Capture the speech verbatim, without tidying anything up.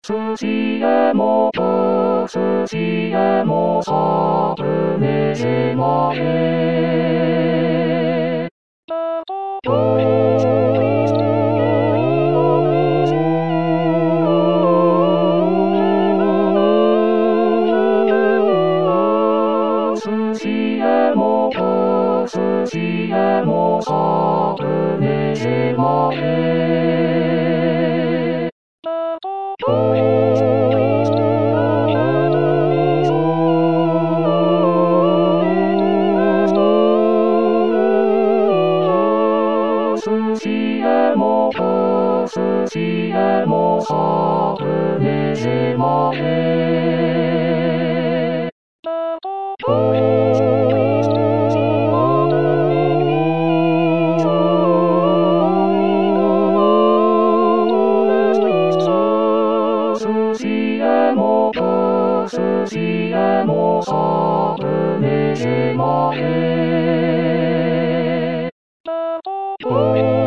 寿司へもと寿司へもさ船島へ寿司へもと寿司へもさ船島へ寿司へもと寿司へもさ船島へ寿司へもと寿司へもさ船島へ